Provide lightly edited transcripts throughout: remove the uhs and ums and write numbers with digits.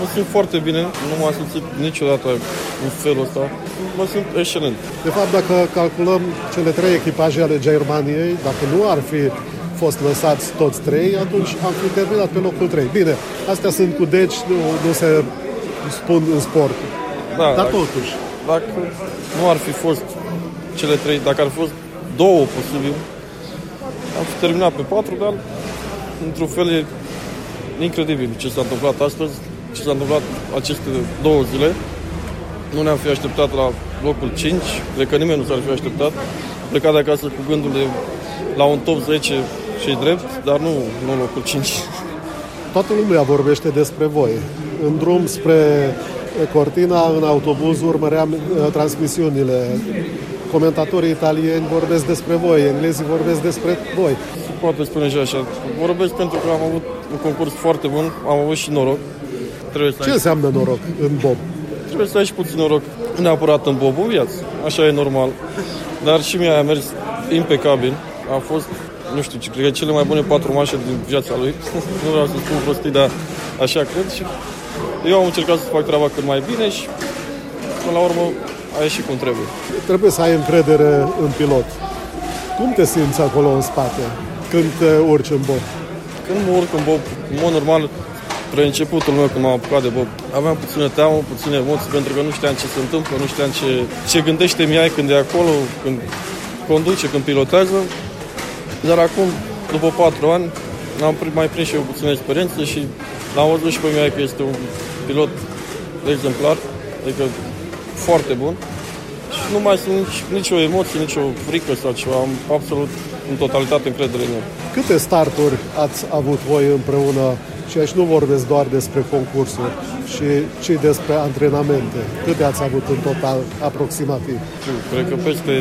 Mă simt foarte bine, nu m-am simțit niciodată în felul ăsta. Mă simt excelent. De fapt, dacă calculăm cele 3 echipaje ale Germaniei, dacă nu ar fi fost lăsați toți 3, atunci am fi terminat pe locul 3. Bine, astea sunt cu deci, nu se spun în sport. Da, dar totuși. Dacă nu ar fi fost cele 3, dacă ar fi fost 2 posibil, am fi terminat pe 4, dar într-un fel e incredibil ce s-a întâmplat astăzi, ce s-a întâmplat aceste 2 zile. Nu ne-am fi așteptat la locul 5, cred că nimeni nu s-ar fi așteptat. Plecat de acasă cu gândul de la un top 10 și drept, dar nu locul 5. Toată lumea vorbește despre voi. În drum spre Cortina, în autobuz, urmăream transmisiunile. Comentatorii italieni vorbesc despre voi, englezii vorbesc despre voi. Se poate spune și așa. Vorbesc pentru că am avut un concurs foarte bun, am avut și noroc. Ce înseamnă noroc în bob? Trebuie să ai și puțin noroc, neapărat în bob, în viață. Așa e normal. Dar și mie a mers impecabil. A fost, nu știu, cred că cele mai bune 4 manșe din viața lui. Nu vreau să spun prostii, dar așa cred. Și eu am încercat să fac treaba cât mai bine și până la urmă a ieșit cum trebuie. Trebuie să ai încredere în pilot. Cum te simți acolo în spate când te urci în bob? Când mă urc în bob, în mod normal, spre începutul meu când m-am apucat de bob, aveam puțină teamă, puține emoții, pentru că nu știam ce se întâmplă, nu știam ce gândește Mihai când e acolo, când conduce, când pilotează. Dar acum, după 4 ani, am mai prins și eu puțină experiență și l-am văzut și pe Mihai că este un pilot exemplar, adică foarte bun. Și nu mai sunt nicio emoție, nicio frică sau ceva, am absolut în totalitate încredere în el. Câte starturi ați avut voi împreună? Și aici nu vorbesc doar despre concursuri, ci despre antrenamente. Câte ați avut în total, aproximativ? Cred că peste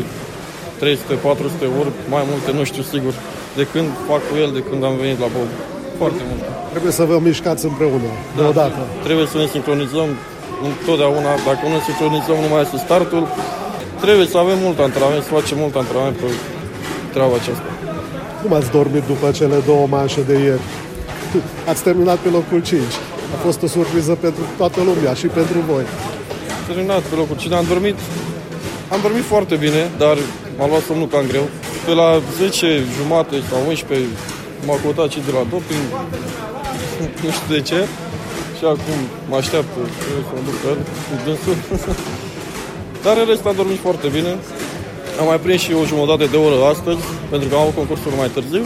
300-400 ori, mai multe, nu știu sigur, de când fac cu el, de când am venit la bob. Foarte mult. Trebuie să vă mișcați împreună, deodată. Trebuie să ne sincronizăm întotdeauna. Dacă nu ne sincronizăm, nu mai este startul. Trebuie să avem mult antrenament, să facem mult antrenament pe treaba aceasta. Cum ați dormit după cele 2 manșe de ieri? Ați terminat pe locul 5. A fost o surpriză pentru toată lumea și pentru voi. Am terminat pe locul 5. Am dormit foarte bine, dar m-a luat somnul cam greu. Pe la 10 jumate sau 11 m-a căutat cei de la doping. Nu știu de ce. Și acum mă așteaptă, trebuie să mă duc pe el, cu dânsul. Dar în rest am dormit foarte bine. Am mai prins și o jumătate de oră astăzi, pentru că am avut concursul mai târziu.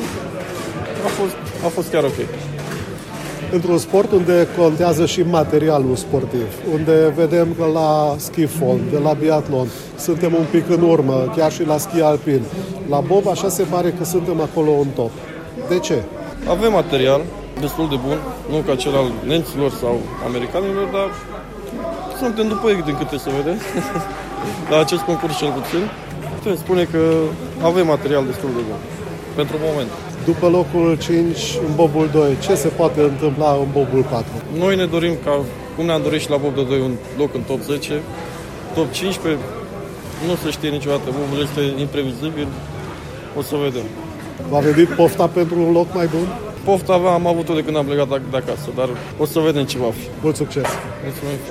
A fost chiar ok. Într-un sport unde contează și materialul sportiv, unde vedem că la ski-fall, de la biatlon, suntem un pic în urmă, chiar și la schi alpin. La bob, așa se pare că suntem acolo în top. De ce? Avem material destul de bun, nu ca cel al nemților sau americanilor, dar suntem după ei din câte se vede. La acest concurs cel puțin. Putem spune că avem material destul de bun. Pentru moment. După locul 5 în bobul 2, ce se poate întâmpla în bobul 4? Noi ne dorim ca, cum ne-am dorit și la bob de 2, un loc în top 10, top 15, nu se știe niciodată, bobul este imprevizibil, o să vedem. V-a venit pofta pentru un loc mai bun? Pofta am avut-o de când am plecat de acasă, dar o să vedem ce va fi. Mult succes! Mulțumim!